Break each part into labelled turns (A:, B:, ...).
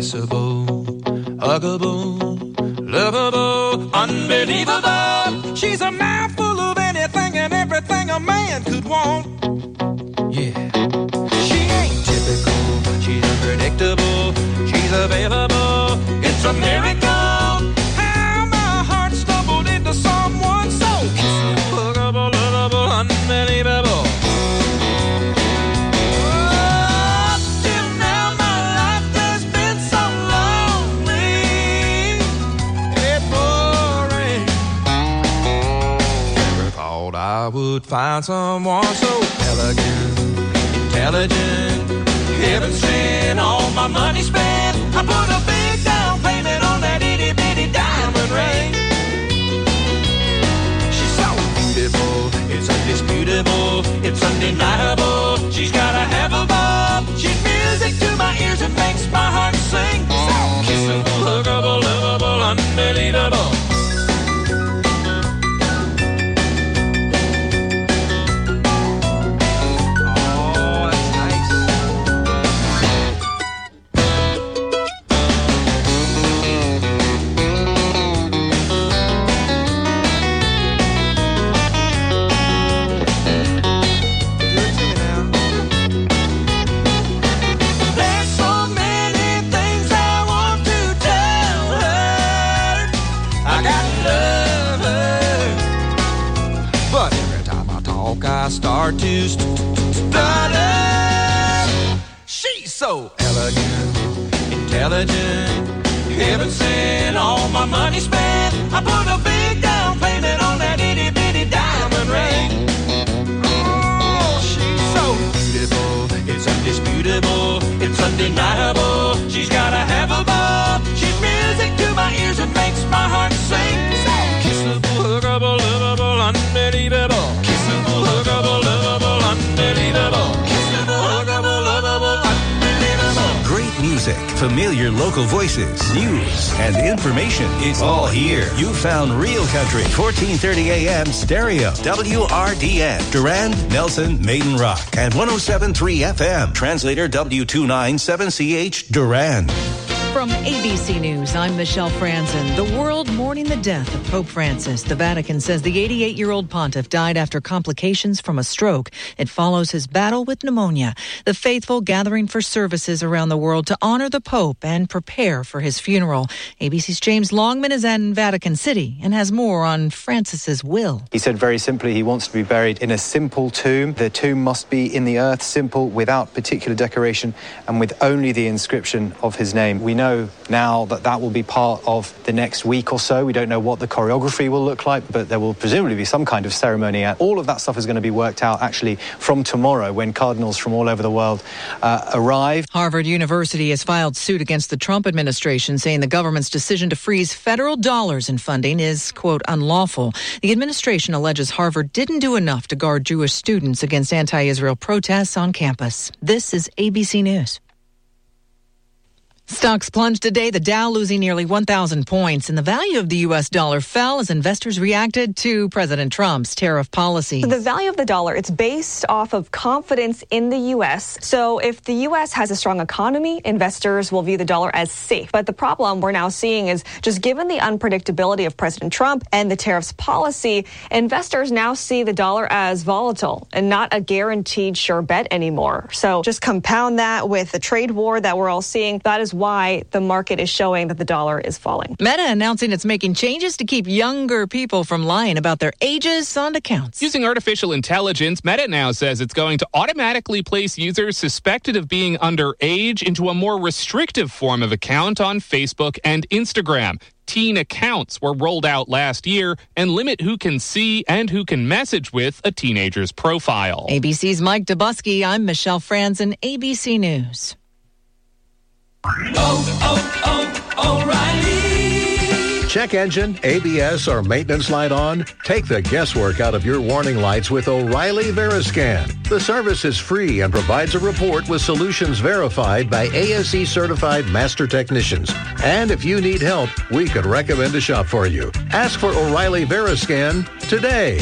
A: kissable, huggable, lovable, unbelievable. She's a mouthful of anything and everything a man could want. Yeah. She ain't typical, she's unpredictable, she's available. It's a miracle how my heart stumbled into someone so kissable, huggable, lovable, unbelievable. I would find someone so elegant, intelligent, heaven sent, all my money spent. I put a big down payment on that itty bitty diamond ring. She's so beautiful, it's undisputable, it's undeniable. She's got a half a bob, she's music to my ears and makes my heart sing. So kissable, huggable, lovable, unbelievable. I start to stutter. She's so elegant, intelligent, heaven sent, all my money spent. I put a big down payment on that itty bitty diamond ring. Oh, she's so beautiful, it's undisputable, it's undeniable. She's got a half a bob, she's music to my ears and makes my heart sing. So kissable, huggable, lovable, unbelievable. Huggable, lovable, unbelievable. Kissable, huggable, lovable, unbelievable.
B: Great music, familiar local voices, news, and information. It's all here. You found Real Country, 1430 AM stereo. WRDN, Durand, Nelson, Maiden Rock, and 107.3 FM. Translator W297CH, Durand.
C: From ABC News, I'm Michelle Franzen. The world mourning the death of Pope Francis. The Vatican says the 88-year-old pontiff died after complications from a stroke. It follows his battle with pneumonia. The faithful gathering for services around the world to honor the Pope and prepare for his funeral. ABC's James Longman is in Vatican City and has more on Francis's will.
D: He said very simply he wants to be buried in a simple tomb. The tomb must be in the earth, simple, without particular decoration, and with only the inscription of his name. We know now that will be part of the next week or so. We don't know what the choreography will look like, but there will presumably be some kind of ceremony. All of that stuff is going to be worked out actually from tomorrow when cardinals from all over the world arrive.
C: Harvard University has filed suit against the Trump administration, saying the government's decision to freeze federal dollars in funding is, quote, unlawful. The administration alleges Harvard didn't do enough to guard Jewish students against anti-Israel protests on campus. This is ABC News. Stocks plunged today, the Dow losing nearly 1,000 points, and the value of the U.S. dollar fell as investors reacted to President Trump's tariff policy.
E: The value of the dollar, it's based off of confidence in the U.S. So if the U.S. has a strong economy, investors will view the dollar as safe. But the problem we're now seeing is just given the unpredictability of President Trump and the tariffs policy, investors now see the dollar as volatile and not a guaranteed sure bet anymore. So just compound that with the trade war that we're all seeing. That is why the market is showing that the dollar is falling.
C: Meta announcing it's making changes to keep younger people from lying about their ages on accounts.
F: Using artificial intelligence, Meta now says it's going to automatically place users suspected of being underage into a more restrictive form of account on Facebook and Instagram. Teen accounts were rolled out last year and limit who can see and who can message with a teenager's profile.
C: ABC's Mike Dubusky. I'm Michelle Franzen, ABC News.
G: O'Reilly. Check engine, ABS, or maintenance light on? Take the guesswork out of your warning lights with O'Reilly Veriscan. The service is free and provides a report with solutions verified by ASE certified master technicians. And if you need help, we could recommend a shop for you. Ask for O'Reilly Veriscan today.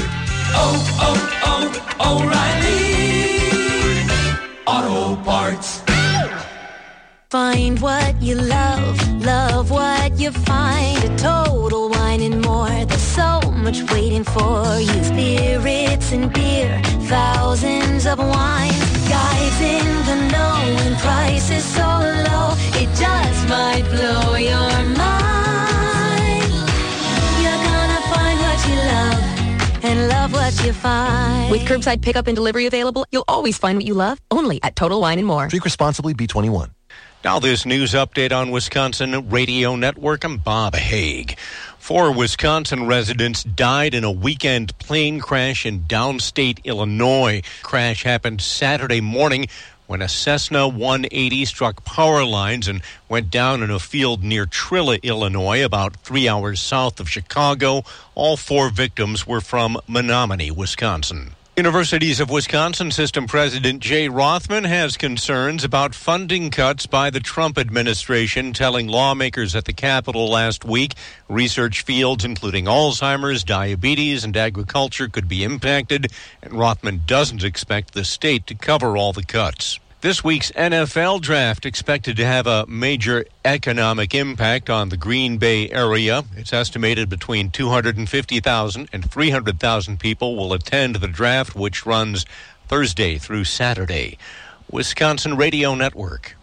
H: O'Reilly Auto Parts. Find what you love what you find. A Total Wine and More. There's so much waiting for you. Spirits and beer, thousands of wines. Guys in the know and prices so low, it just might blow your mind. You're gonna find what you love and love what you find.
I: With curbside pickup and delivery available, you'll always find what you love, only at Total Wine and More.
J: Drink responsibly, B21.
K: Now this news update on Wisconsin Radio Network. I'm Bob Haig. 4 Wisconsin residents died in a weekend plane crash in downstate Illinois. Crash happened Saturday morning when a Cessna 180 struck power lines and went down in a field near Trilla, Illinois, about 3 hours south of Chicago. All 4 victims were from Menominee, Wisconsin. Universities of Wisconsin System President Jay Rothman has concerns about funding cuts by the Trump administration, telling lawmakers at the Capitol last week research fields including Alzheimer's, diabetes, and agriculture could be impacted, and Rothman doesn't expect the state to cover all the cuts. This week's NFL draft expected to have a major economic impact on the Green Bay area. It's estimated between 250,000 and 300,000 people will attend the draft, which runs Thursday through Saturday. Wisconsin Radio Network.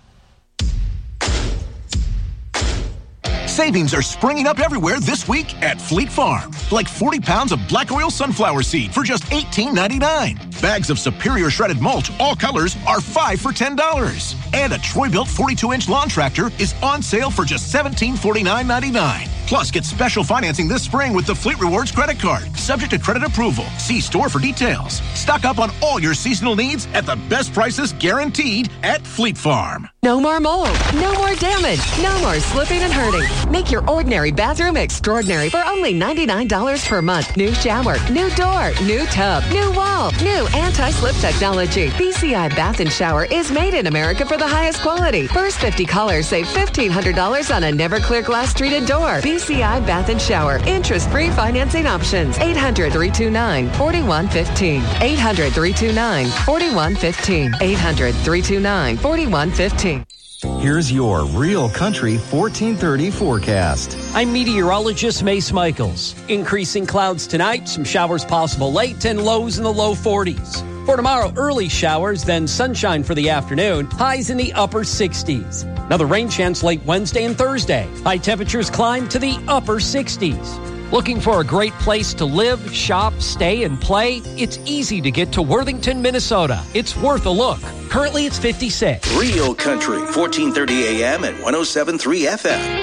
L: Savings are springing up everywhere this week at Fleet Farm. Like 40 pounds of Black Oil Sunflower Seed for just $18.99. Bags of Superior Shredded Mulch, all colors, are 5 for $10. And a Troy-built 42-inch lawn tractor is on sale for just $1749.99. Plus, get special financing this spring with the Fleet Rewards credit card, subject to credit approval. See store for details. Stock up on all your seasonal needs at the best prices guaranteed at Fleet Farm.
M: No more mold, no more damage, no more slipping and hurting. Make your ordinary bathroom extraordinary for only $99 per month. New shower, new door, new tub, new wall, new anti-slip technology. BCI Bath and Shower is made in America for the highest quality. First 50 callers save $1,500 on a Never-Clear glass treated door. BCI Bath and Shower. Interest-free financing options. 800-329-4115. 800-329-4115. 800-329-4115.
N: Here's your Real Country 1430 forecast.
O: I'm meteorologist Mace Michaels. Increasing clouds tonight, some showers possible late, and lows in the low 40s. For tomorrow, early showers, then sunshine for the afternoon, highs in the upper 60s. Another rain chance late Wednesday and Thursday. High temperatures climb to the upper 60s. Looking for a great place to live, shop, stay, and play? It's easy to get to Worthington, Minnesota. It's worth a look. Currently, it's 56.
B: Real Country, 1430 AM and 107.3 FM.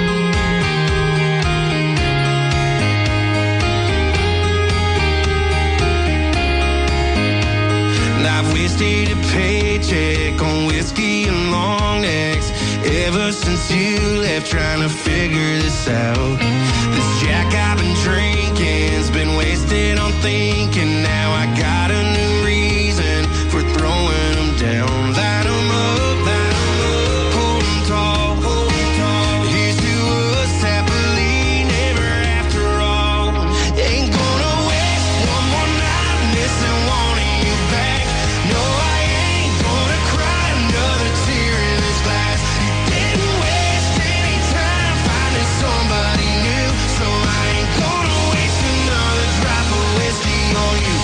A: I've wasted a paycheck on whiskey and long necks ever since you left, trying to figure this out. This Jack I've been drinking's been wasted on thinking. Now I got a new reason for throwing them down. Light them up, hold them tall, hold them tall. Here's to us happily never after all. Ain't gonna waste one more night missing one of you back. No, I ain't gonna cry another tear in this glass. You didn't waste any time finding somebody new, so I ain't gonna waste another drop of whiskey on you.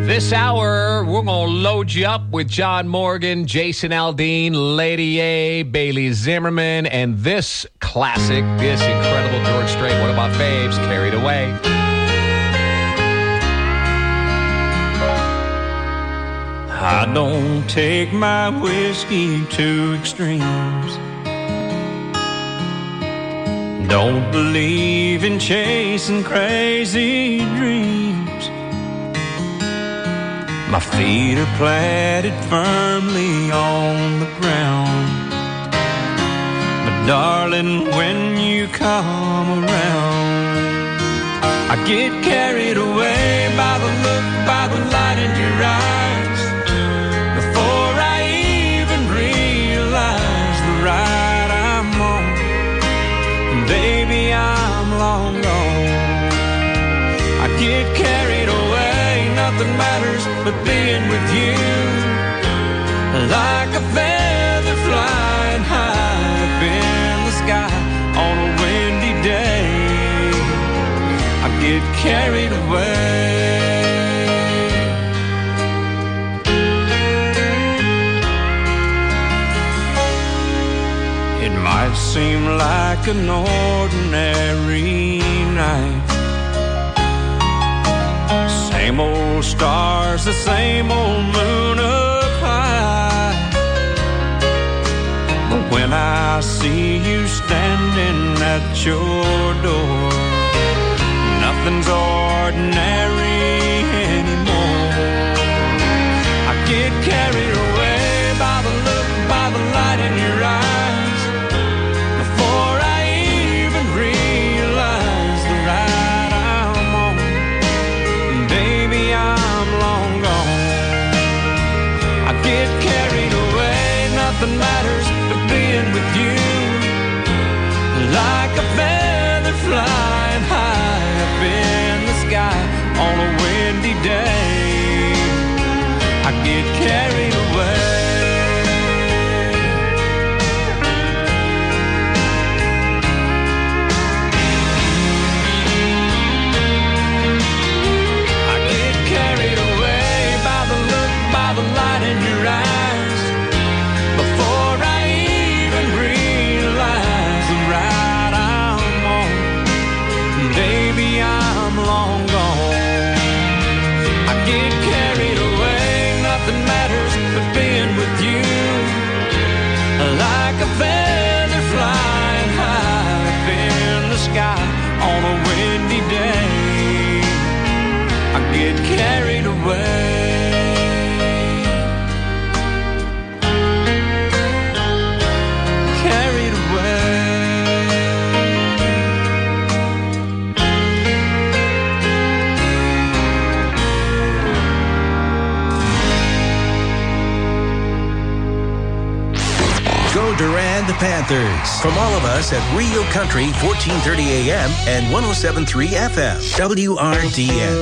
J: This hour, we're going to load you up with John Morgan, Jason Aldean, Lady A, Bailey Zimmerman, and this classic, this incredible George Strait, one of my faves, Carried Away.
P: I don't take my whiskey to extremes. Don't believe in chasing crazy dreams. My feet are planted firmly on the ground. But darling, when you come around, I get carried away by the look, by the light in your eyes. Before I even realize the ride I'm on, baby, I'm long gone. I get carried away, nothing matters but being with you. Like a feather flying high up in the sky on a windy day, I get carried away. It might seem like an ordinary night, same old stars, the same old moon up high. But when I see you standing at your door, nothing's ordinary anymore. I get carried away by the look, by the light in your eyes. Before I even realize the ride I'm on, baby, I'm long gone. I get carried away, nothing matters but being with you. Like a feather flying high up in the sky on a windy day, I get carried away. I get carried away by the look, by the light in your eyes. Before I even realize the ride I'm on, baby, I'm long gone. I get carried away, nothing matters but being with you. Like a feather flying high up in the sky on a windy day, I get carried away. Carried away.
B: Go Durand Panthers. From all of us at Rio Country, 1430 AM and 107.3 FM. WRDN.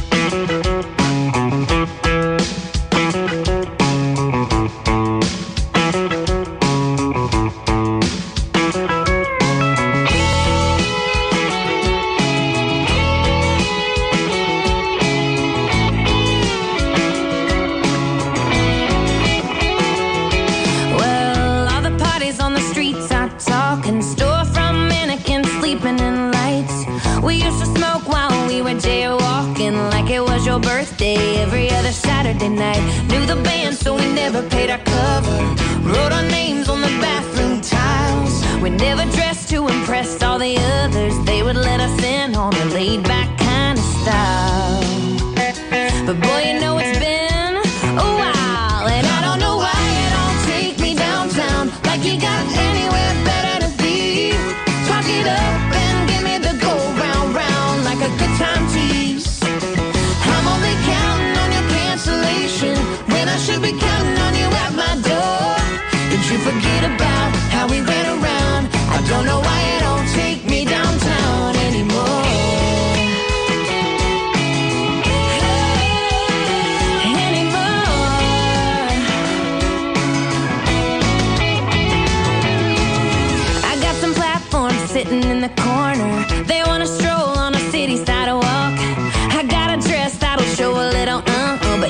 H: Well, all the parties on the streets are talking, storefront mannequins sleeping in lights. We used to smoke while we were jaywalking, like it was your birthday every other Saturday night. Knew the band, so we never paid our cover. Wrote our names on the bathroom tiles. We never dressed to impress all the others. They would let us in on a laid-back kind of style. But boy, you know it's been a while, and I don't know why you don't take me downtown. Like you got anywhere better to be. Talk it up and give me the go round, round like a good time tease. I'm only counting on your cancellation when I should be counting on you at my door. Did you forget about how we ran around? I don't know why you don't take me downtown anymore. Hey.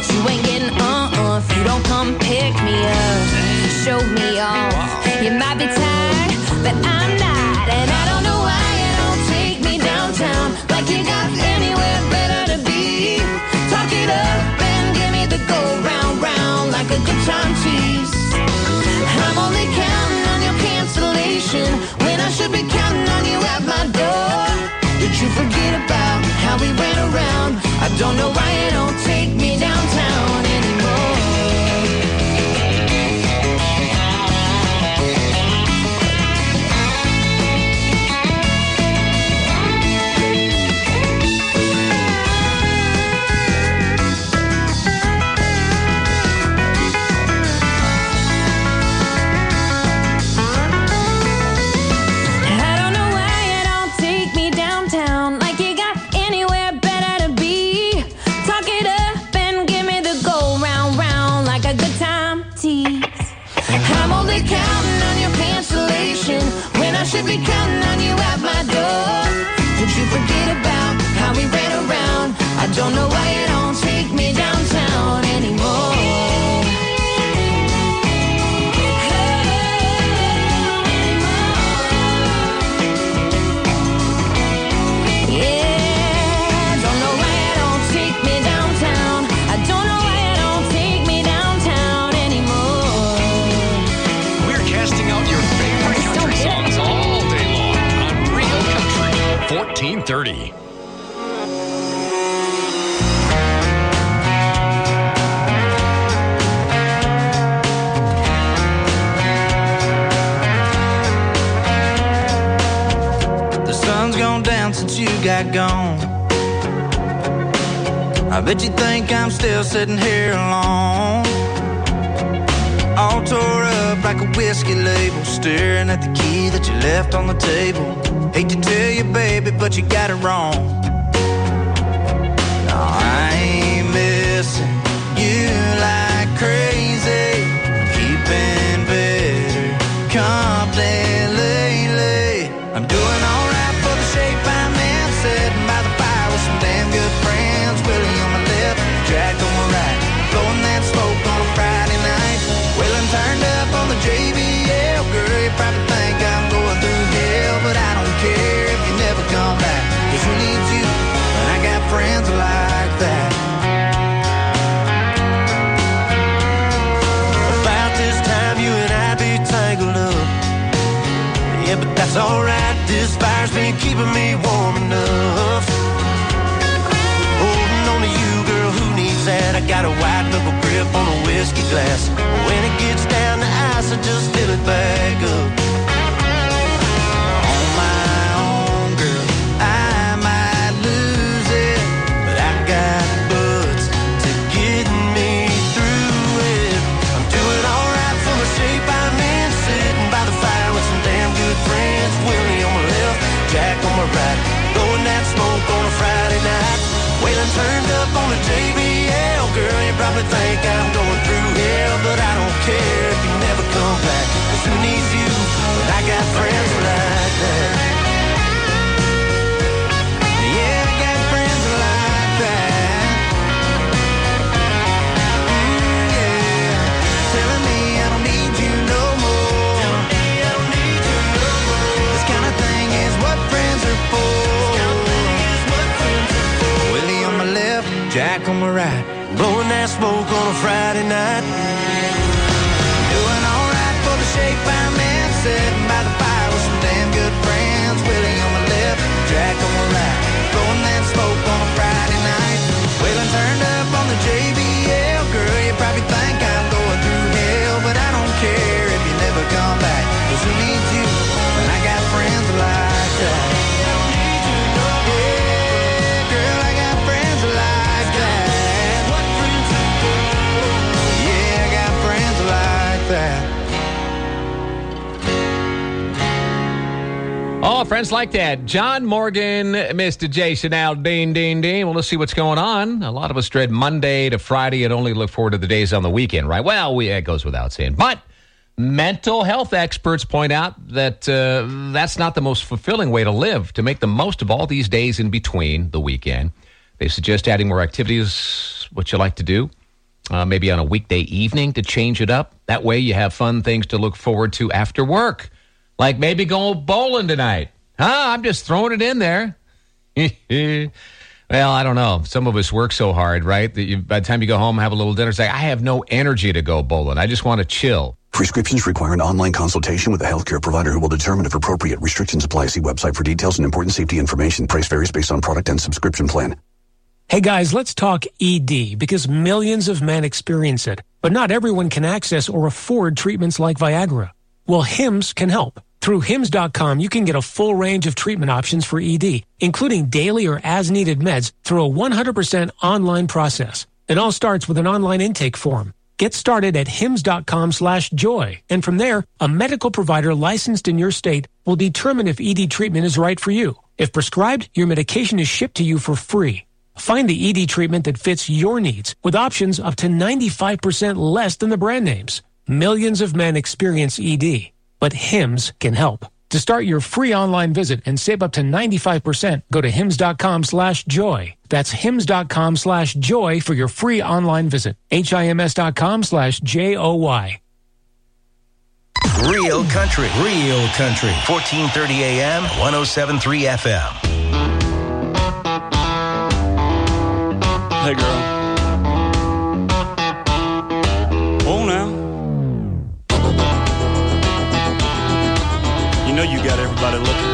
H: But you ain't getting if you don't come pick me up, show me off. You might be tired, but I'm not. And I don't know why you don't take me downtown, like you got anywhere better to be. Talk it up and give me the go round, round, like a good time tease. I'm only counting on your cancellation when I should be counting on you at my door. Did you forget about how we ran around? I don't know why you don't take me downtown anymore. Counting on your cancellation when I should be counting on you at my door. Did you forget about how we ran around? I don't know why you don't take me downtown anymore. Yeah, don't know why you don't take me downtown. I don't know why you don't take me downtown anymore.
J: Casting out your favorite country songs all day long on Real Country 1430.
A: The sun's gone down since you got gone. I bet you think I'm still sitting here alone, all tore up like a whiskey label, staring at the key that you left on the table. Hate to tell you, baby, but you got it wrong. No, I ain't missing you like crazy. I'm keeping better company lately. I'm doing alright for the shape I'm in, sitting by the fire with some damn good friends. Willie on my left, Jack on my right, blowing that smoke on a Friday night. Wheeling turned up on the JBL. Girl, you probably think I'm going through hell, but I don't care if you never come back, 'cause who needs you when I got friends like that? About this time you and I'd be tangled up. Yeah, but that's alright, this fire's been keeping me warm enough. Holding on to you, girl, who needs that? I got a white knuckle grip on a whiskey glass. When it gets down to ice, I just fill it back up. On my own, girl, I might lose it, but I got butts to get me through it. I'm doing alright for the shape I'm in, sitting by the fire with some damn good friends. Willie on my left, Jack on my right, blowing that smoke on a Friday night. Wailing turned up on the JBL. Girl, you probably think I'm going through hell, but I don't care if you never come back, 'cause who needs you when I got friends like that? Yeah, I got friends like that. Yeah, telling me I don't need you no more. This kind of thing is what friends are for. Willie on my left, Jack on my right, blowing that smoke on a Friday night. Doing alright for the shape I'm in, sitting by the fire with some damn good friends. Willie on my left, Jack on my right, blowing that smoke on a Friday night. Wheeling turned up on the JBL. Girl, you probably think I'm going through hell, but I don't care if you never come back, 'cause who needs you when I got friends like that?
J: Oh, friends like that. John Morgan, Mr. Jason Aldean, Dean. Well, let's see what's going on. A lot of us dread Monday to Friday and only look forward to the days on the weekend, right? Well, it goes without saying. But mental health experts point out that that's not the most fulfilling way to live, to make the most of all these days in between the weekend. They suggest adding more activities, what you like to do, maybe on a weekday evening to change it up. That way you have fun things to look forward to after work. Like maybe go bowling tonight. I'm just throwing it in there. Well, I don't know. Some of us work so hard, right? That by the time you go home, have a little dinner, say, I have no energy to go bowling. I just want to chill.
Q: Prescriptions require an online consultation with a healthcare provider who will determine if appropriate. Restrictions apply. See website for details and important safety information. Price varies based on product and subscription plan.
R: Hey guys, let's talk ED because millions of men experience it, but not everyone can access or afford treatments like Viagra. Well, Hims can help. Through Hims.com, you can get a full range of treatment options for ED, including daily or as-needed meds through a 100% online process. It all starts with an online intake form. Get started at hims.com/joy, and from there, a medical provider licensed in your state will determine if ED treatment is right for you. If prescribed, your medication is shipped to you for free. Find the ED treatment that fits your needs with options up to 95% less than the brand names. Millions of men experience ED, but Hims can help. To start your free online visit and save up to 95%, go to hims.com/joy. That's hims.com/joy for your free online visit. HIMS.com/JOY.
B: Real country. 1430 AM, 107.3 FM.
P: Hey, girl. Oh, now. You know you got everybody looking.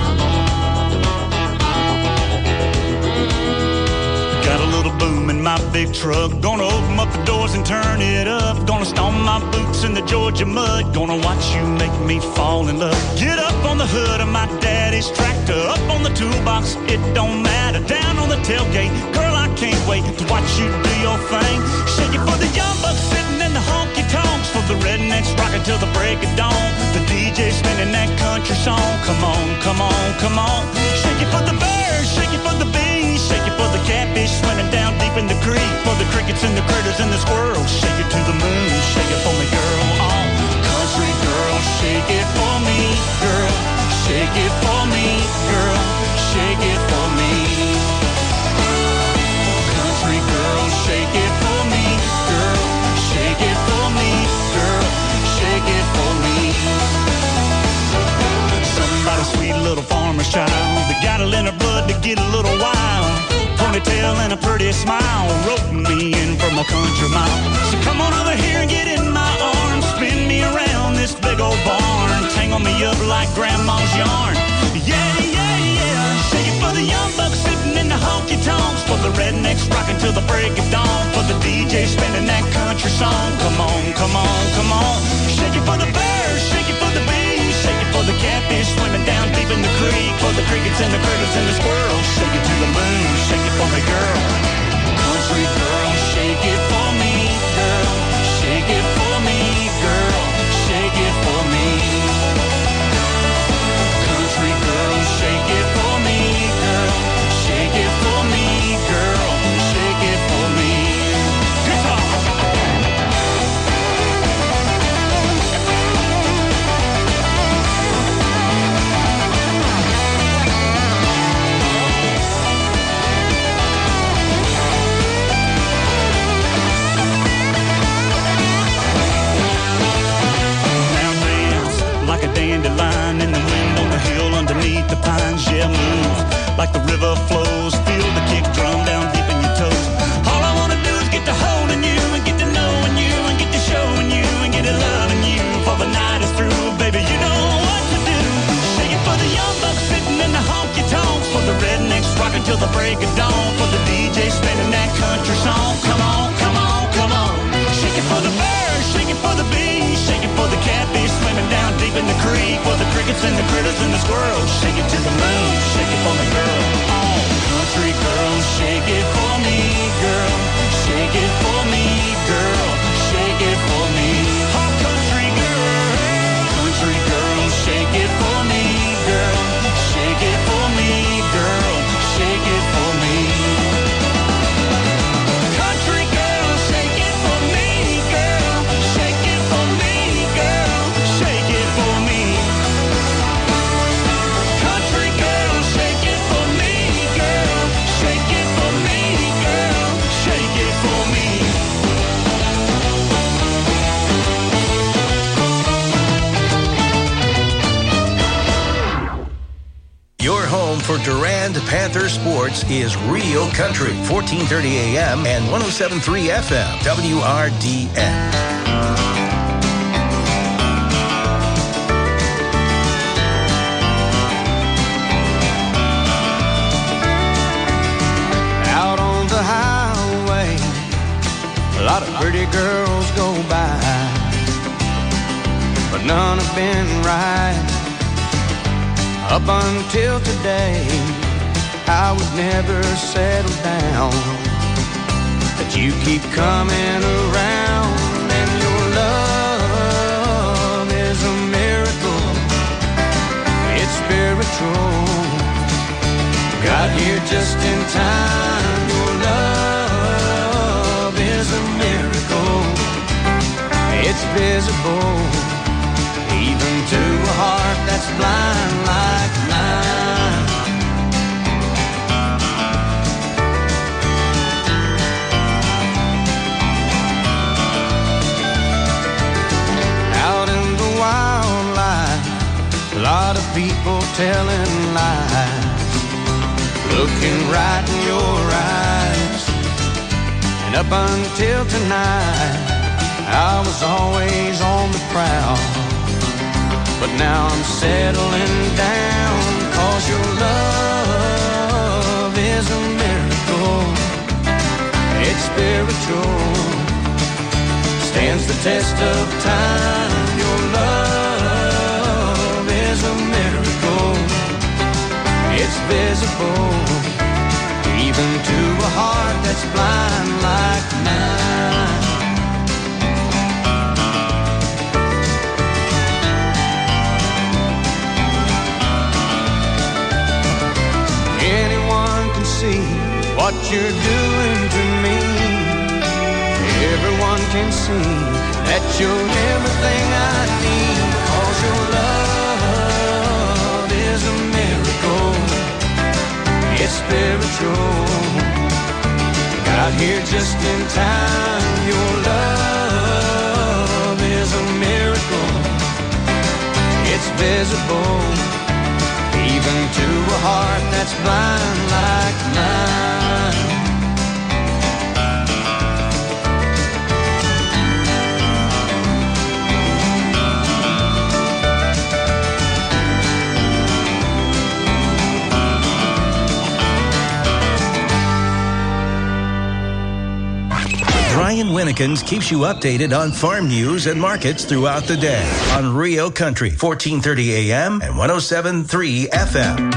P: Got a little boom in my big truck. Gonna open up the doors and turn it up. Gonna stomp my boots in the Georgia mud. Gonna watch you make me fall in love. Get up on the hood of my daddy's tractor. Up on the toolbox, it don't matter. Down on the tailgate, girl, I can't wait to watch you do your thing. Shake it for the young bucks sitting in the honky-tonks. For the rednecks rocking till the break of dawn. The DJ spinning that country song. Come on, come on, come on. Shake it for the birds, shake it for the bees. Shake it for the catfish swimming down deep in the creek. For the crickets and the critters and the squirrels. Shake it to the moon, shake it for me, girl. Oh, country girl, shake it for me, girl. Shake it for me, girl. Shake it for me. Country girl, shake it for me, girl. Shake it for me, girl. Shake it for me. Somebody sweet little farmer's child that got it in her blood to get a little wild. Ponytail and a pretty smile, roping me in from a country mile. So come on over here and get in my arms, spin me around this big old barn, tangle me up like grandma's yarn. Yeah, yeah, yeah. Shake it for the young bucks sitting in the honky-tonks. For the rednecks rocking till the break of dawn. For the DJ spinning that country song. Come on, come on, come on. Shake it for the birds, shake it for the bees. Shake it for the catfish swimming down deep in the creek. For the crickets and the critters and the squirrels. Shake it to the moon, shake it for me, girl. Country girl, shake it for me, girl. Shake it for me, girl. Shake it for me. Country girl, shake it for me, girl. Shake it for me, girl. Shake it for me. Guitar. Dandelion in the wind on the hill underneath the pines. Yeah, move like the river flows. Feel the kick drum down deep in your toes. All I wanna do is get to holding you and get to knowing you and get to showing you and get to loving you. For the night is through, baby, you know what to do. Shake it for the young bucks sitting in the honky-tonks. For the rednecks rocking till the break of dawn. For the DJ spinning that country song. Come on, come on, come on. Shake it for the birds, shake it for the bees. Shake it for the catfish swimming down deep in the creek. For the crickets and the critters and the squirrels. Shake it to the moon, shake it for me, girl. Oh, country girl, shake it for me, girl. Shake it for me, girl. Shake it for me. Oh, country girl, shake it for me, girl. Shake it for me, girl. Shake it for me. Country girl, shake it for me, girl. Shake it for me, girl. Shake it for me. Country girl, shake it for me.
B: and Panther sports is Real Country, 1430 AM and 107.3 FM, WRDN.
P: Out on the highway, a lot of pretty girls go by, but none have been right. Up until today, I would never settle down. But you keep coming around, and your love is a miracle. It's spiritual. Got here just in time. Your love is a miracle. It's visible, even to a heart that's blind like mine. Out in the wildlife, a lot of people telling lies, looking right in your eyes. And up until tonight, I was always on the prowl, but now I'm settling down, 'cause your love is a miracle. It's spiritual, stands the test of time. Your love is a miracle. It's visible, even to a heart that's blind like mine. See what you're doing to me. Everyone can see that you're everything I need. 'Cause your love is a miracle. It's spiritual. Got here just in time. Your love is a miracle. It's visible, even to a heart that's blind like mine.
B: Brian Winnekins keeps you updated on farm news and markets throughout the day on Rio Country, 1430 AM and 107.3 FM.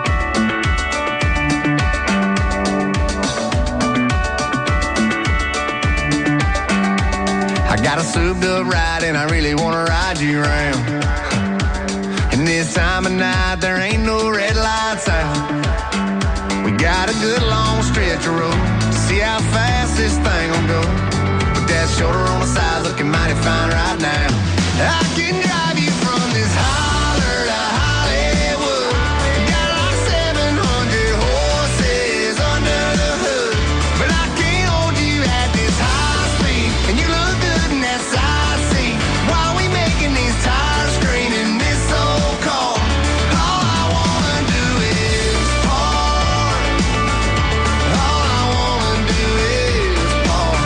S: I got a souped up ride and I really want to ride you around. And this time of night there ain't no red lights out. We got a good long stretch of road to see how fast this thing will go. With that shoulder on the side looking mighty fine right now. I can drive you from this holler to Hollywood. Got like 700 horses under the hood. But I can't hold you at this high speed. And you look good in that side seat. While we making these tires scream in this old car. All I wanna do is park. All I wanna do is park.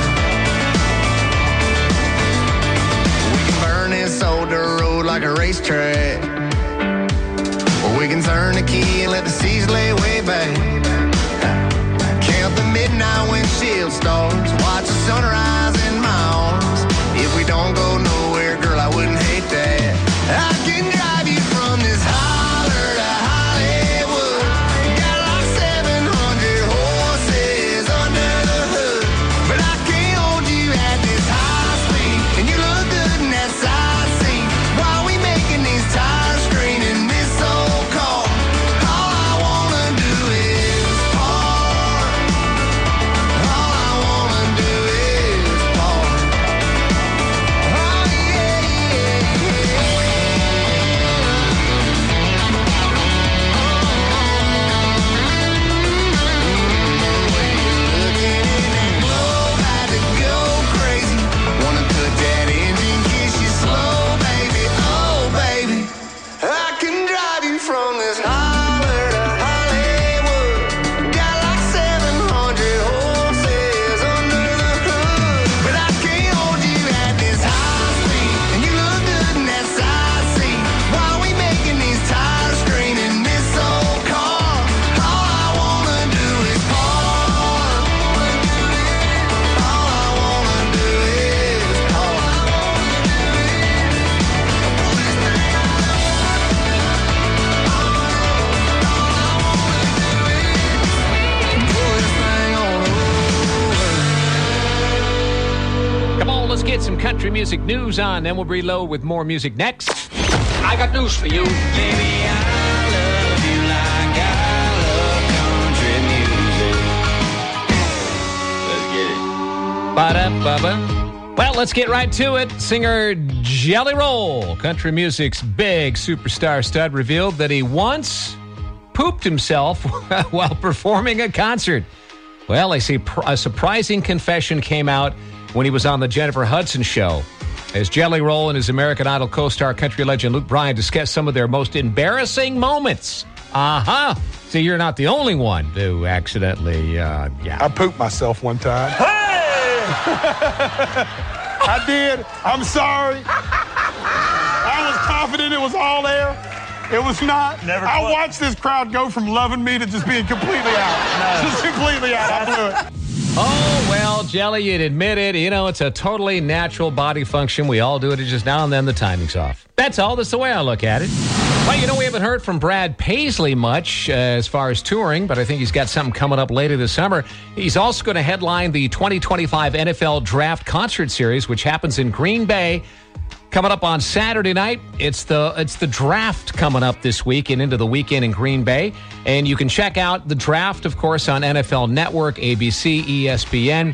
S: We can burn this old dirt road like a racetrack. Or we can turn the key and let the seas lay way back. Count the midnight windshield stars. Watch the sunrise in my arms. If we don't go nowhere, girl, I wouldn't hate that. I can drive you from this holler to Hollywood. Got like 700 horses under the hood. But I can't hold you at this high speed. And you look good in that side seat. While we making these tires scream in this old car. All I wanna do is park. All I wanna do is
J: let's get some country music news on. Then we'll reload with more music next.
A: I got news for you. Baby, I love you like I love country music. Let's get it.
J: Ba-da-ba-ba. Well, let's get right to it. Singer Jelly Roll, country music's big superstar stud, revealed that he once pooped himself while performing a concert. Well, they say a surprising confession came out when he was on the Jennifer Hudson show. As Jelly Roll and his American Idol co-star country legend Luke Bryan discussed some of their most embarrassing moments. So you're not the only one to accidentally,
T: I pooped myself one time. Hey! I did. I'm sorry. I was confident it was all there. It was not. I watched this crowd go from loving me to just being completely out. Just completely out. I blew it.
J: Oh, well, Jelly, you'd admit it. You know, it's a totally natural body function. We all do it. It's just now and then the timing's off. That's all. That's the way I look at it. Well, you know, we haven't heard from Brad Paisley much as far as touring, but I think he's got something coming up later this summer. He's also going to headline the 2025 NFL Draft Concert Series, which happens in Green Bay. Coming up on Saturday night, it's the draft coming up this week and into the weekend in Green Bay. And you can check out the draft, of course, on NFL Network, ABC, ESPN.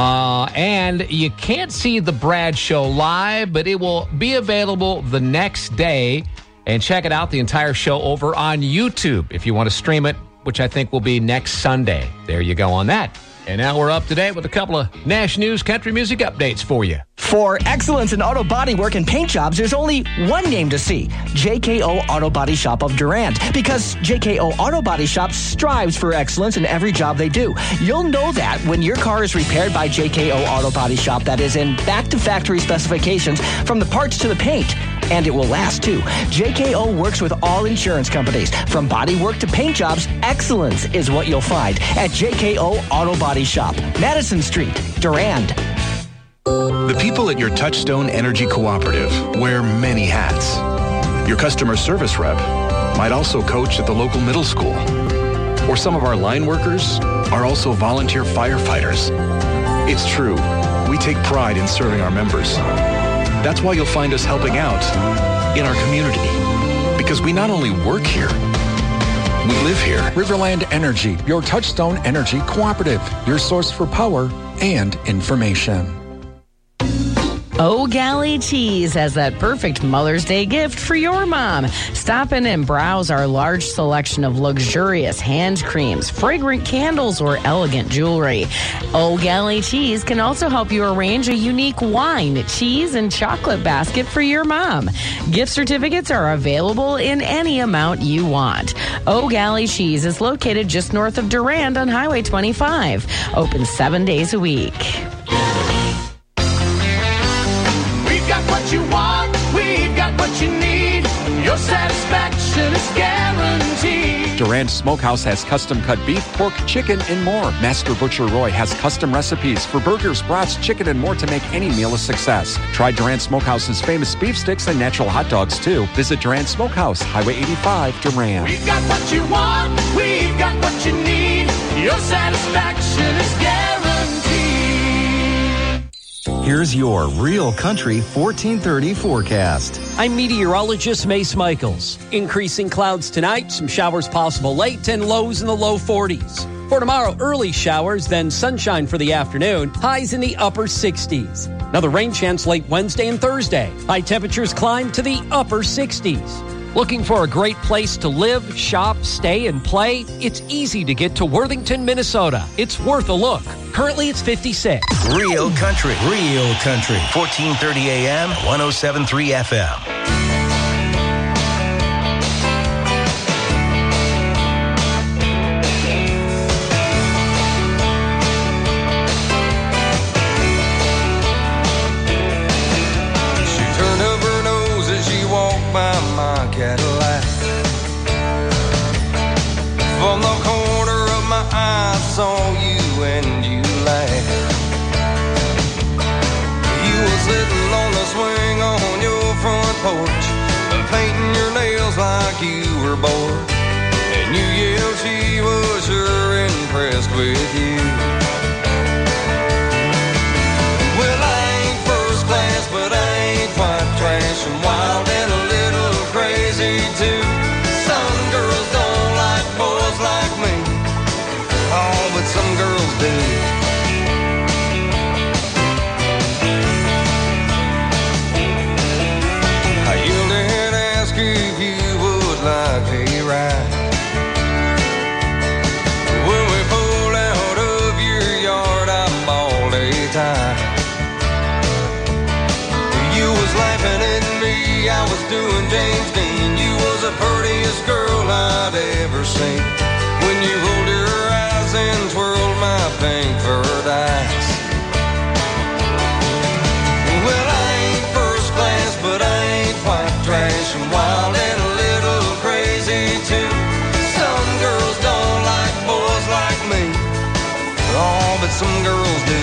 J: And you can't see the Brad Show live, but it will be available the next day. And check it out, the entire show over on YouTube if you want to stream it, which I think will be next Sunday. There you go on that. And now we're up to date with a couple of Nash News country music updates for you.
U: For excellence in auto body work and paint jobs, there's only one name to see, JKO Auto Body Shop of Durand. Because JKO Auto Body Shop strives for excellence in every job they do. You'll know that when your car is repaired by JKO Auto Body Shop, that is in back-to-factory specifications from the parts to the paint. And it will last, too. JKO works with all insurance companies. From body work to paint jobs, excellence is what you'll find at JKO Auto Body Shop, Madison Street, Durand.
V: The people at your Touchstone Energy Cooperative wear many hats. Your customer service rep might also coach at the local middle school. Or some of our line workers are also volunteer firefighters. It's true, we take pride in serving our members. That's why you'll find us helping out in our community. Because we not only work here, we live here.
W: Riverland Energy, your Touchstone Energy Cooperative. Your source for power and information.
X: Oh Galley Cheese has that perfect Mother's Day gift for your mom. Stop in and browse our large selection of luxurious hand creams, fragrant candles, or elegant jewelry. Oh Galley Cheese can also help you arrange a unique wine, cheese, and chocolate basket for your mom. Gift certificates are available in any amount you want. Oh Galley Cheese is located just north of Durand on Highway 25. Open 7 days a week.
A: What you want, we've got what you need. Your satisfaction is guaranteed.
Y: Durand Smokehouse has custom-cut beef, pork, chicken, and more. Master Butcher Roy has custom recipes for burgers, brats, chicken, and more to make any meal a success. Try Durand Smokehouse's famous beef sticks and natural hot dogs, too. Visit Durand Smokehouse, Highway 85, Durand.
A: We've got what you want, we've got what you need. Your satisfaction is guaranteed.
N: Here's your Real Country 1430 forecast.
O: I'm meteorologist Mace Michaels. Increasing clouds tonight, some showers possible late, and lows in the low 40s. For tomorrow, early showers, then sunshine for the afternoon, highs in the upper 60s. Another rain chance late Wednesday and Thursday. High temperatures climb to the upper 60s. Looking for a great place to live, shop, stay, and play? It's easy to get to Worthington, Minnesota. It's worth a look. Currently, it's 56.
B: Real Country. 1430 AM, 107.3 FM.
P: Cadillac. From the corner of my eye, I saw you and you laughed. You were sitting on the swing on your front porch, painting your nails like you were bored. And you yelled she was sure impressed with you. Well, I ain't for
A: night. You was laughing at me, I was doing James Dean. You was the prettiest girl I'd ever seen. When you rolled your eyes and twirled my pink furred eyes. Well, I ain't first class, but I ain't white trash. I'm wild and a little crazy too. Some girls don't like boys like me. Oh, but some girls do.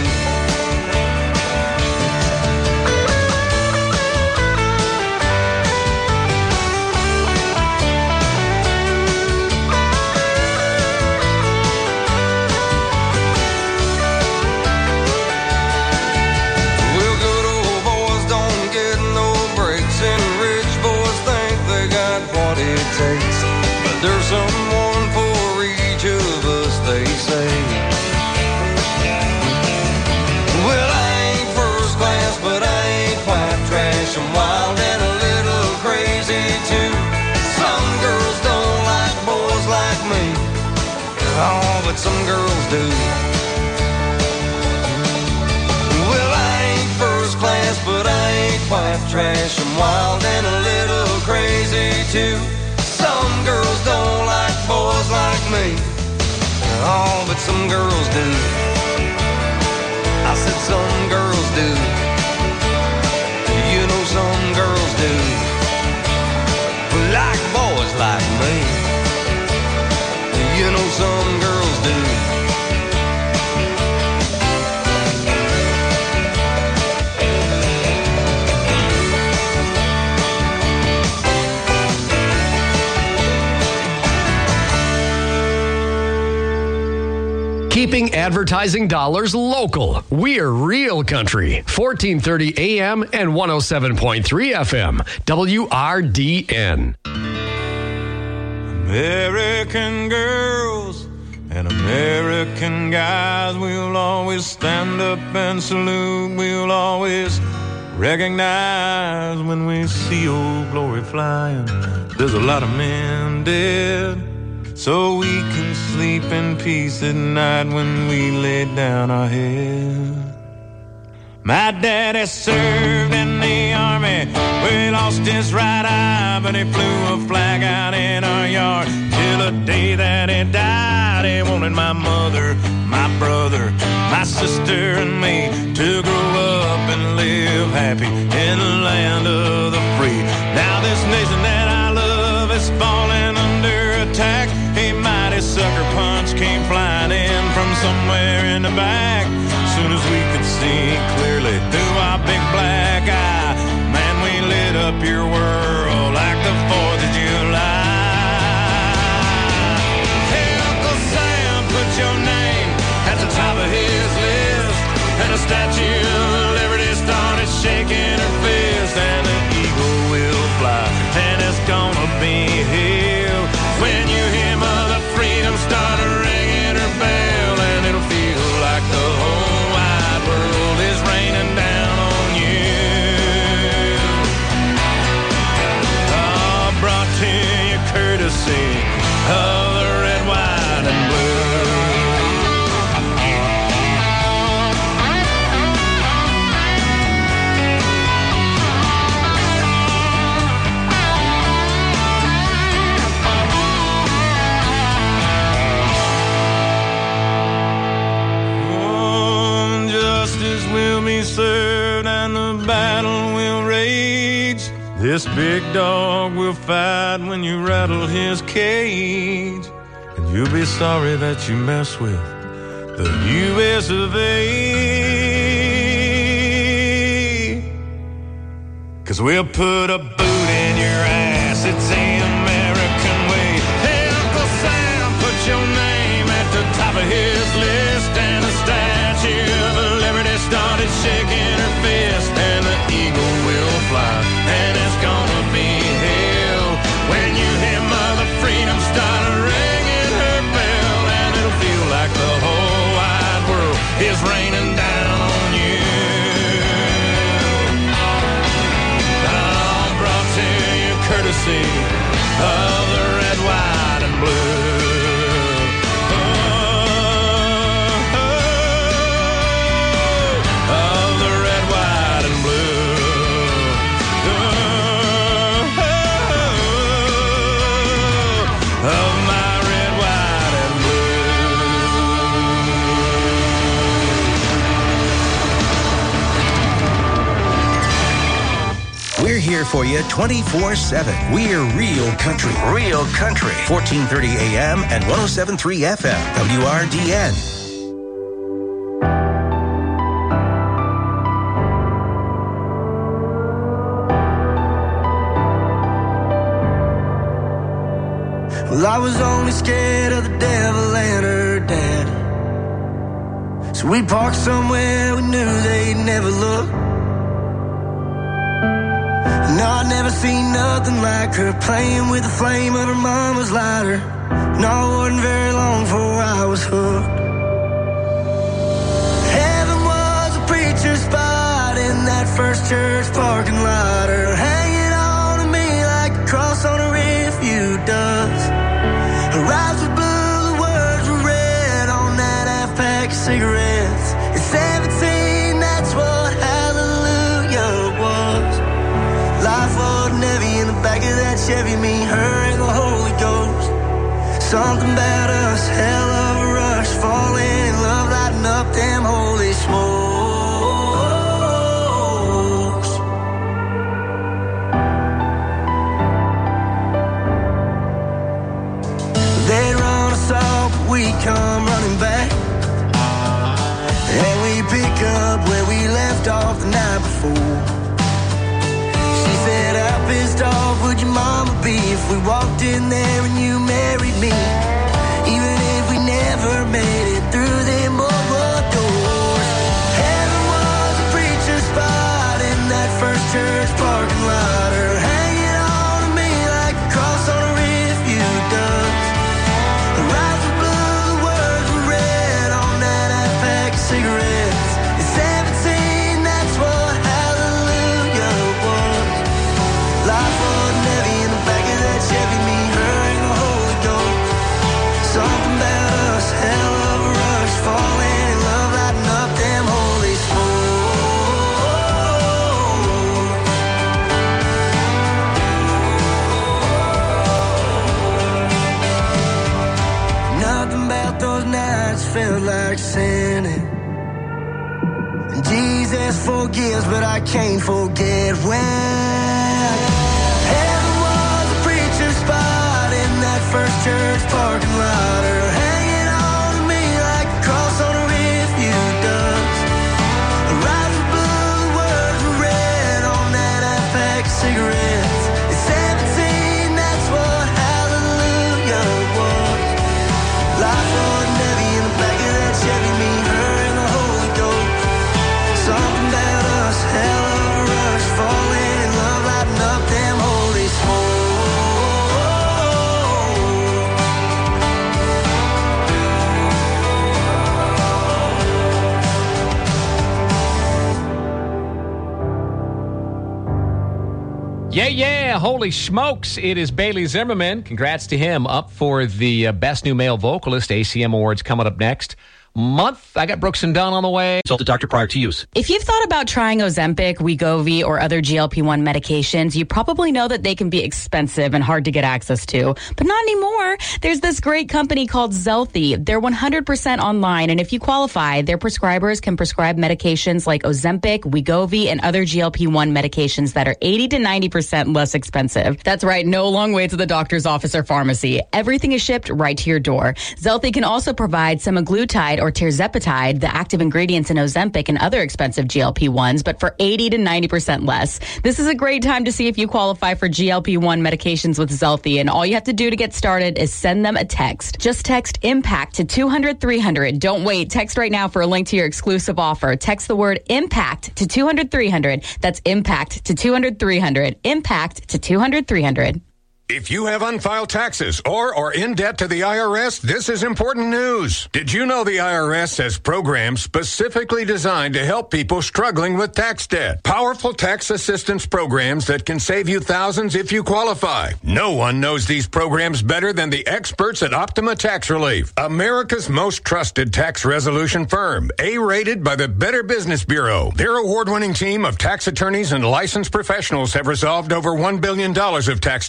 A: But there's someone for each of us, they say. Well, I ain't first class, but I ain't white trash. I'm wild and a little crazy too. Some girls don't like boys like me. Oh, but some girls do. Well, I ain't first class, but I ain't white trash. I'm wild and a little crazy too. Some girls don't like boys like me. Oh, but some girls do. I said some girls do. You know some girls do. Like boys like me. You know some girls do.
C: Keeping advertising dollars local. We're Real Country. 1430 AM and 107.3 FM. WRDN.
P: American girls and American guys, we'll always stand up and salute. We'll always recognize when we see Old Glory flying. There's a lot of men dead, so we can sleep in peace at night when we lay down our head. My daddy served in the army, we lost his right eye, but he flew a flag out in our yard till the day that he died. He wanted my mother, my brother, my sister and me to grow up and live happy in the land of the free. Now this nation that I love is falling under attack. A mighty sucker punch came flying in from somewhere in the back. Soon as we could see clearly through our big black eye, man, we lit up your world like the 4th of July. Hey, Uncle Sam, put your name at the top of his list, and the Statue of Liberty started shaking her fist, and the eagle will fly, and it's gonna be hell when you hear Mother Freedom start ringing her bell, and it'll feel like the whole wide world is raining down on you. Oh, brought to you courtesy of the red, white, and blue. Will be served and the battle will rage. This big dog will fight when you rattle his cage, and you'll be sorry that you mess with the U.S. of A. 'Cause we'll put a boot in your ass, it's the American way. Hey, Uncle Sam, put your name at the top of his list, and the Statue of Liberty started shaking her fist, and the eagle will fly, and it's gonna be hell when you hear Mother Freedom start ringing her bell, and it'll feel like the whole wide world is raining down on you. Oh, brought to you courtesy of the red, white, and blue. Oh,
B: We're here for you 24/7. We're Real Country. Real Country. 1430 AM and 107.3 FM. WRDN.
D: Well, I was only scared of the devil and her dad. So we parked somewhere we knew they'd never look. No, I'd never seen nothing like her, playing with the flame of her mama's lighter. No, it wasn't very long before I was hooked. Heaven was a preacher's spot in that first church parking lot. Her hanging on to me like a cross on a refuge does. Her eyes were blue, the words were red on that half-pack of cigarettes. At 17, that's what hallelujah was. Life wasn't heavy in the back of that Chevy, me, her, and the Holy Ghost. Something about us, hell of a rush, falling in love, lighting up them holy smokes. They run us off, we come running back, and we pick up where we left off the night before. Said, how pissed off would your mama be if we walked in there and you married me? Even if we never made it through them boardwalk doors. Heaven was a preacher's spot in that first church parking lot. Her hanging on to me like a cross on a refuge does. Her eyes were blue, the words were red on that half-pack of cigarettes. At 17, that's what hallelujah was. Life wasn't heavy in the back of that Chevy, me, her, and the Holy Ghost. Something about us, hell of a rush, falling in love, lighting up them holy smokes. Nothing about those nights felt like sinning. And Jesus forgives, but I can't forget when. First church parking lot, her hanging on to me like a cross on a refuge does. Her eyes were blue, the words were red on that half-pack of cigarettes. At 17, that's what hallelujah was. Life wasn't heavy in the back of that Chevy, me, her, and the Holy Ghost. Something about us, hell of a rush, falling in love, lighting up them holy smokes.
J: Yeah, holy smokes. It is Bailey Zimmerman. Congrats to him. Up for the Best New Male Vocalist ACM Awards coming up next month. I got Brooks and Dunn on the way.
E: Consult the doctor prior to use.
X: If you've thought about trying Ozempic, Wegovy, or other GLP-1 medications, you probably know that they can be expensive and hard to get access to. But not anymore. There's this great company called Zelthy. They're 100% online, and if you qualify, their prescribers can prescribe medications like Ozempic, Wegovy, and other GLP-1 medications that are 80 to 90% less expensive. That's right, no long wait to the doctor's office or pharmacy. Everything is shipped right to your door. Zelthy can also provide semaglutide or tirzepatide, the active ingredients in Ozempic and other expensive GLP-1s, but for 80 to 90% less. This is a great time to see if you qualify for GLP-1 medications with Zelthy, and all you have to do to get started is send them a text. Just text IMPACT to 200-300. Don't wait. Text right now for a link to your exclusive offer. Text the word IMPACT to 200-300. That's IMPACT to 200-300. IMPACT to 200-300.
F: If you have unfiled taxes or are in debt to the IRS, this is important news. Did you know the IRS has programs specifically designed to help people struggling with tax debt? Powerful tax assistance programs that can save you thousands if you qualify. No one knows these programs better than the experts at Optima Tax Relief, America's most trusted tax resolution firm, A-rated by the Better Business Bureau. Their award-winning team of tax attorneys and licensed professionals have resolved over $1 billion of tax debt for their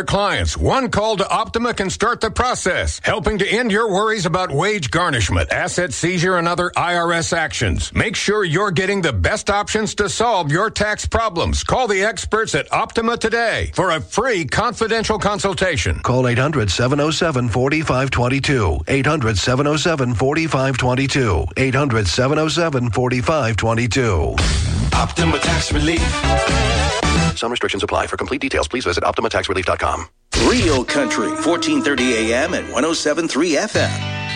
F: their clients. One call to Optima can start the process, helping to end your worries about wage garnishment, asset seizure, and other IRS actions. Make sure you're getting the best options to solve your tax problems. Call the experts at Optima today for a free confidential consultation.
E: Call 800-707-4522. 800-707-4522. 800-707-4522.
B: Optima Tax Relief.
Q: Some restrictions apply. For complete details, please visit OptimaTaxRelief.com.
B: Real Country, 1430 AM and 107.3 FM.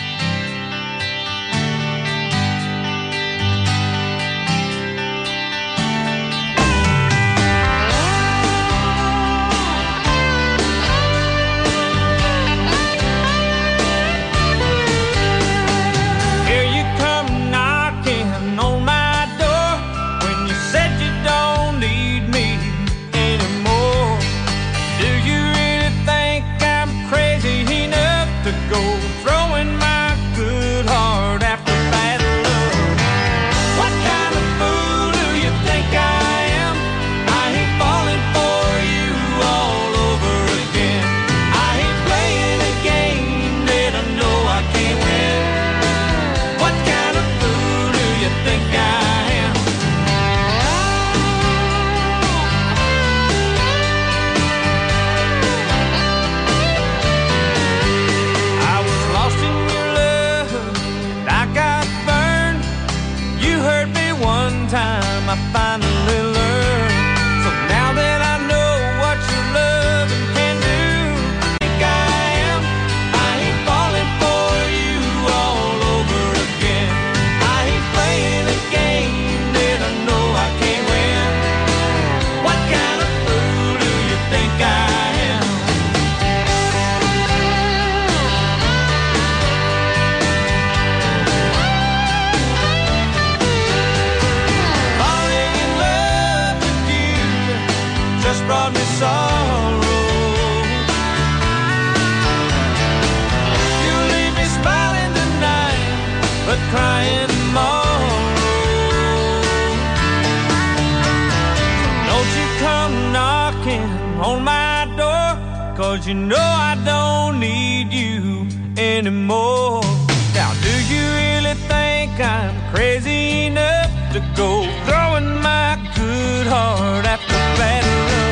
P: You know I don't need you anymore. Now, do you really think I'm crazy enough to go throwing my good heart after bad love?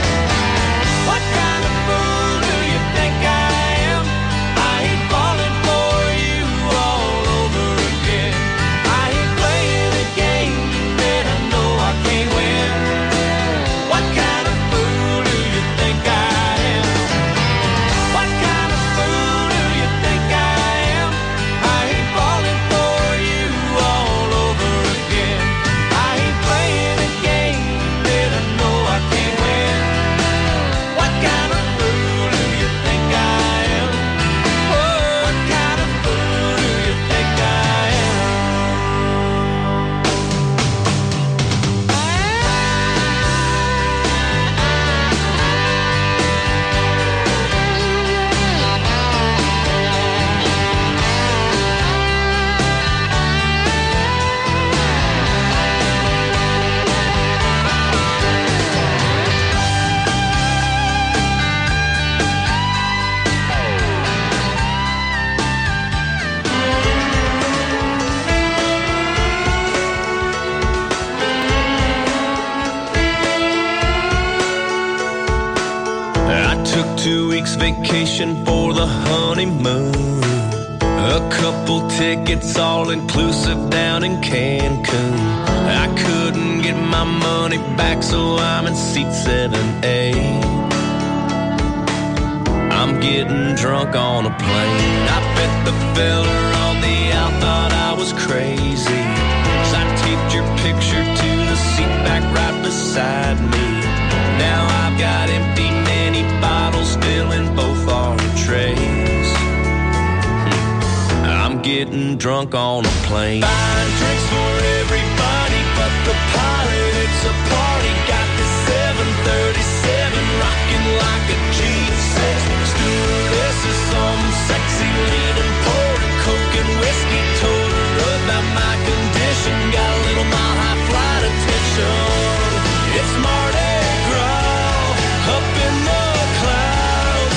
P: What kind of fool do you think I am? I ain't falling for you all over again. I ain't playing a game that I know I can't win. What kind of fool do you think I am?
G: Vacation for the honeymoon, a couple tickets all inclusive down in Cancun. I couldn't get my money back, so I'm in seat 7A. I'm getting drunk on a plane. I bet the fella on the out thought I was crazy, 'cause I taped your picture to the seat back right beside me. Now I've got empty mini bottles filling both our trays. I'm getting drunk on a plane. Buying drinks for everybody but the pilot. It's a party. Got the 737 rocking like a G6. Stewardess is some sexy leaning port and coke and whiskey. Told her about my condition. Got a little mile high flight attention. It's Mardi Gras up in the clouds.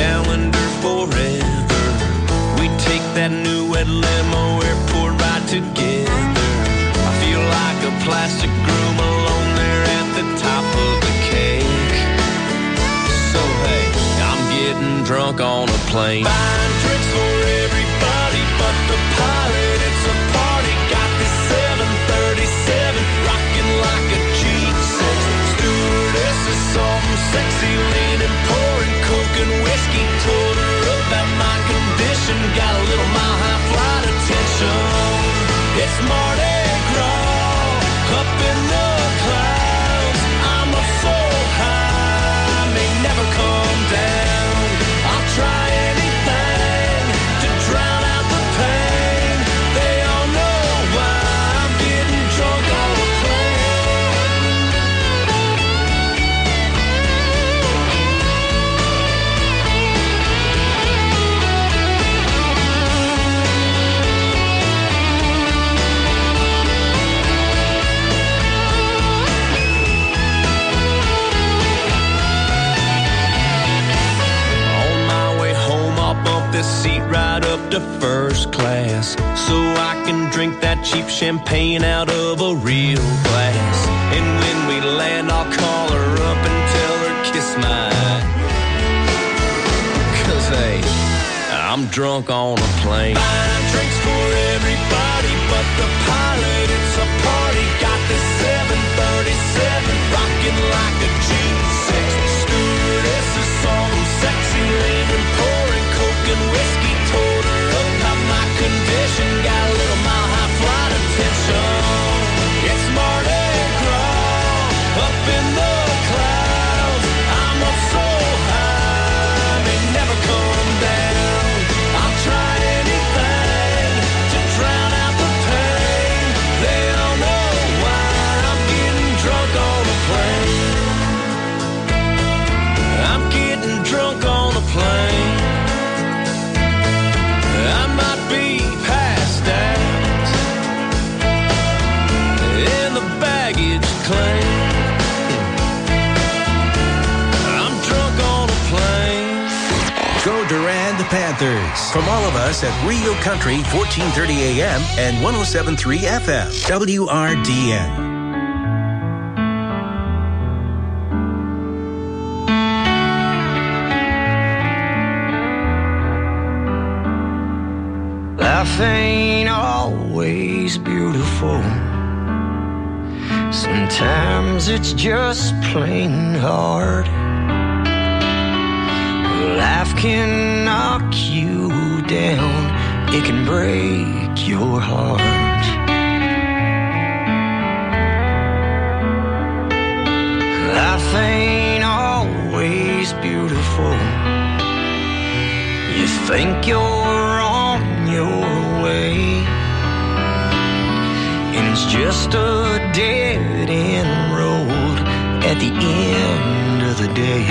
G: calendar forever. We take that new red limo airport ride together. I feel like a plastic groom alone there at the top of the cake. So hey, I'm getting drunk on a plane. Buying drinks for everybody but the pilot. It's a party. Got this 737 rocking like a G6. Stewardess is something sexy, leaning, pouring coke and whiskey. Told her about my condition. Got a little mile high flight attention. It's Mardi Gras up in the clouds. I'm up so high, I may never come down. I'll try anything to drown out the pain. They all know why I'm getting drunk on a this seat right up to first class, so I can drink that cheap champagne out of a real glass. And when we land, I'll call her up and tell her kiss my eye. 'Cause hey, I'm drunk on a plane. Buying drinks for everybody but the pilot. It's a party. Got this 737 rocking like a G6. Stewardess is something sexy, leaning, pouring coke and whiskey. Told her about my condition. Got a little mile high flight attention. It's Mardi Gras up in the clouds. I'm up so high, I may never come down. I'll try anything to drown out the pain. They all know why I'm getting drunk on a plane. I'm getting drunk on a plane. I might be passed out in the baggage claim. I'm drunk on a plane.
B: Go Durand Panthers. From all of us at Real Country, 1430 AM and 107.3 FM. WRDN.
D: Life ain't always beautiful. Sometimes it's just plain hard. Life can knock you down. It can break your heart. Life ain't always beautiful. You think you're on your way, and it's just a dead-end road at the end of the day.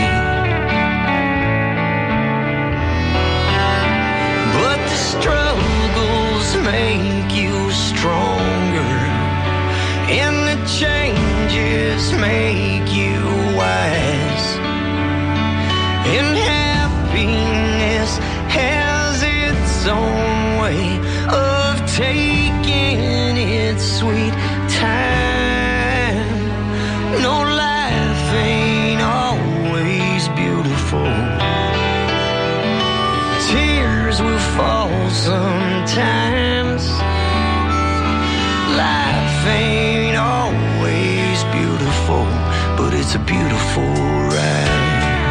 D: But the struggles make you stronger, and the changes make you wise, and happiness has its own way of taking its sweet time. No, life ain't always beautiful. Tears will fall sometimes. Life ain't always beautiful, but it's a beautiful ride.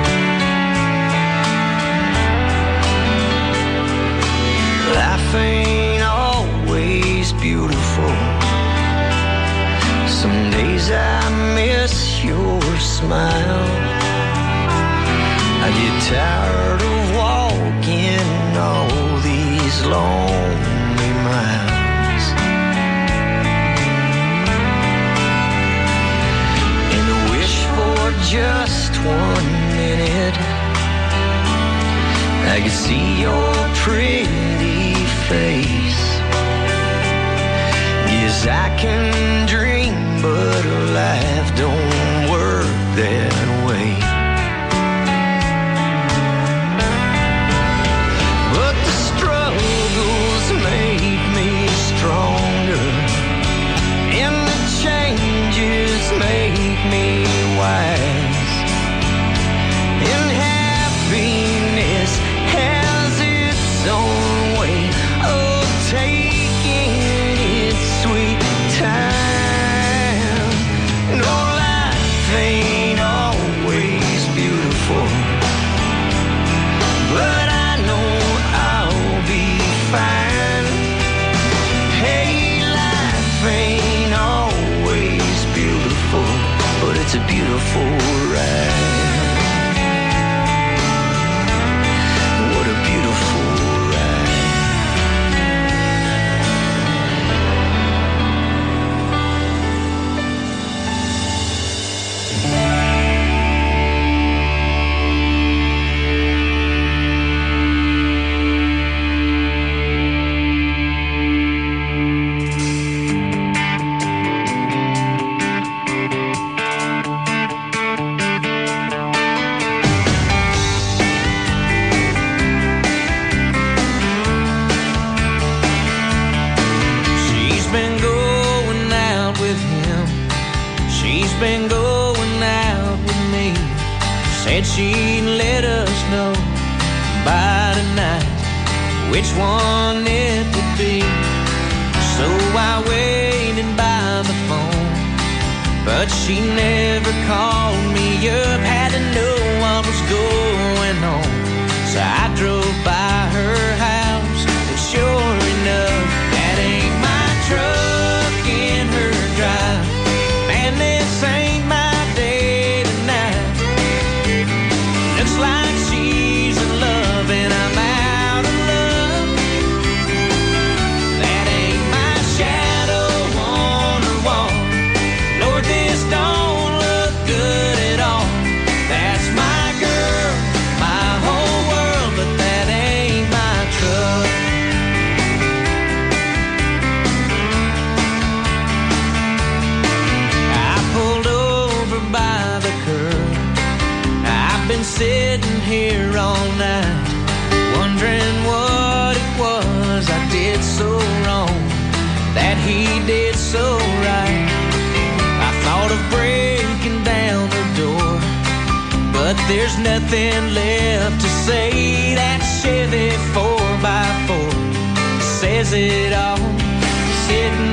D: Life ain't always beautiful. Some days I miss your smile. I get tired of walking all these lonely miles, and I wish for just 1 minute I could see your pretty face. Yes, I can dream, but life don't work that way.
G: Said she'd let us know by tonight which one it would be. So I waited by the phone, but she never called me up. Had to know what was going on, so I drove by her house, and sure enough, that ain't my truck in her drive. Man, this ain't my day tonight. Looks like she's in love and I'm out of love. That ain't my shadow on the wall. Lord, this don't look good at all. That's my girl, my whole world, but that ain't my truck. I pulled over by the curb. I've been sitting here all night, wondering what it was I did so wrong, that he did so right. I thought of breaking down the door, but there's nothing left to say. That Chevy 4x4 says it all, sitting